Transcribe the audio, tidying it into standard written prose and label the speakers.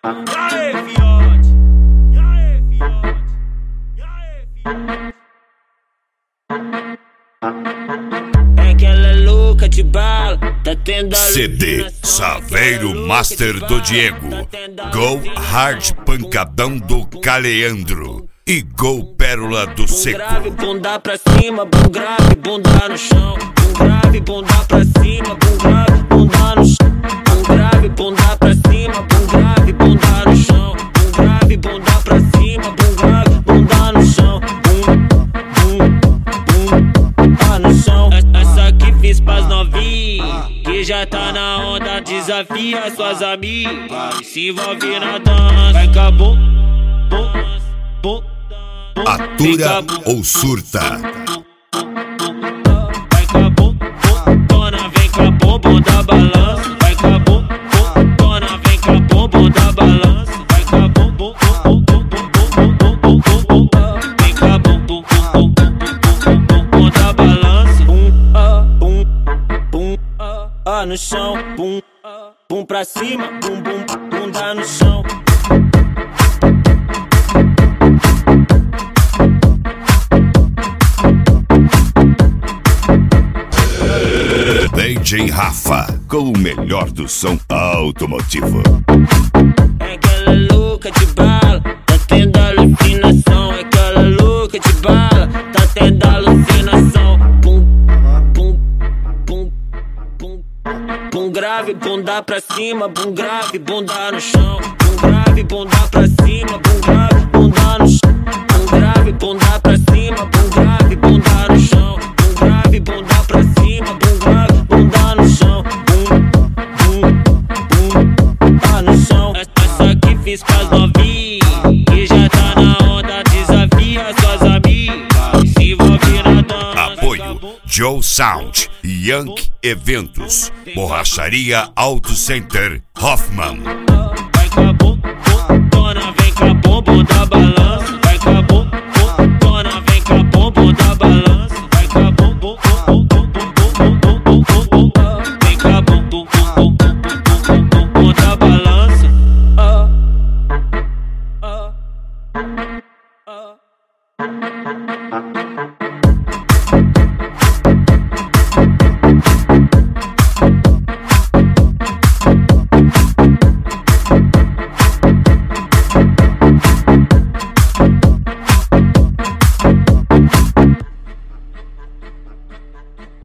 Speaker 1: aí, fiote? E aí, fiote? E aí, fiote? É que ela é louca de bala, tá tendo a
Speaker 2: CD Saveiro Master do Diego, Go Hard Pancadão do Caleandro e Go Pérola do Seco.
Speaker 1: Bum grave, bunda pra cima, bum grave, bunda no chão. Bum grave, bunda pra cima, bum grave, bunda no chão. Bum grave, bunda pra cima, bum grave, bunda no chão. Bum grave, bunda pra cima, bum grave, bunda no chão. Bum no chão. Essa que fiz pras novinhas, que já tá na onda, desafia suas amigas, se envolve na dança. Vai acabou,
Speaker 2: Atura ou surta?
Speaker 1: Vai com a dona, vem com a bombom da balança. Vai com a dona, vem com a bombom da balança. Vai com a bombom, vem com a bombom da balança. Bum, no chão. Bum pra cima, bum, dá no chão.
Speaker 2: DJ Rafa, com o melhor do som automotivo.
Speaker 1: É que ela é louca de bala, tá tendo alucinação. É que ela é louca de bala, tá tendo alucinação. Bum grave, bunda pra cima, bum grave, bunda no chão. Bum grave, bunda pra cima, bum grave, bunda no chão. Bum grave, bunda pra cima, bum grave, bunda no chão. Bum grave, bunda pra cima, bum grave, bunda no chão. No chão. Essa que fiz pras novinhas, que já tá na onda, desafia suas amigas, se envolve na dança.
Speaker 2: Apoio Joe Sound, Young Eventos, Borracharia Auto Center, Hoffman.
Speaker 1: Vai com a dona, vem com a bombom da balança.